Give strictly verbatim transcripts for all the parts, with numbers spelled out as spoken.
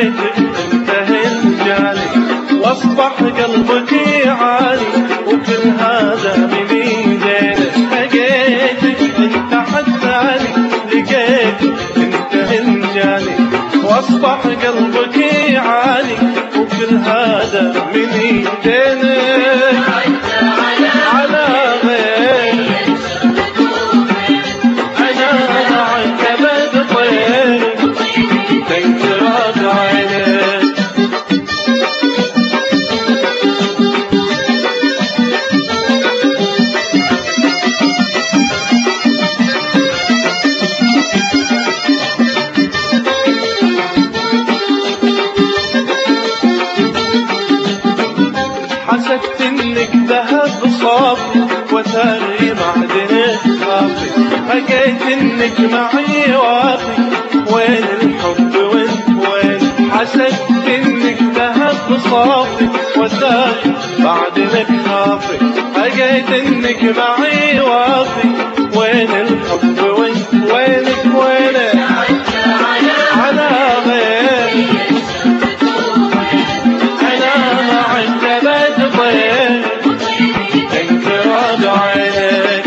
لقيتك انتهى الجالي واصبح قلبك عالي وكل هذا من ايدينك. لقيتك انت حداني لقيتك انتهى الجالي واصبح قلبك عالي وكل هذا من ايدينك. على غير انا عنكبت طير تنكرات عينيك. حسبت انك ذهب صافي وثري معدنك صافي لقيت انك معي وافي وين الحب وانت وين. حسبت انك ذهب صافي وثري معدنك صافي لقيت انك معي وافي وين الحب وانت وينك وينك. على غير انا عنكبت طير تنكرات عينيك.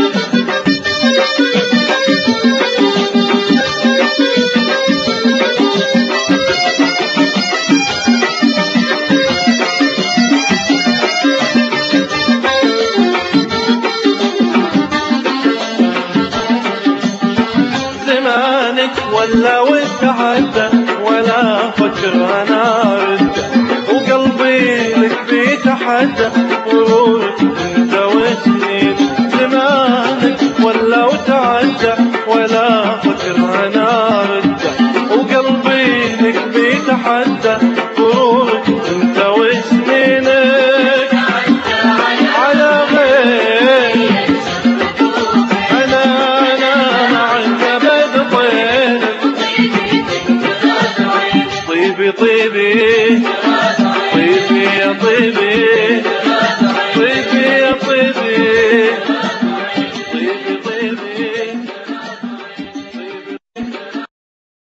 زمانك ولا وتعدى ولا فكر انا رده وقلبي لك بيتحدى غرورك انت وسنين. زمانك ولا وتعدى ولا فكر انا رده وقلبي لك بيتحدى غرورك انت وسنينك. على غير انا انا عنكبت طير طيبي طيبي طيبي يا طيبي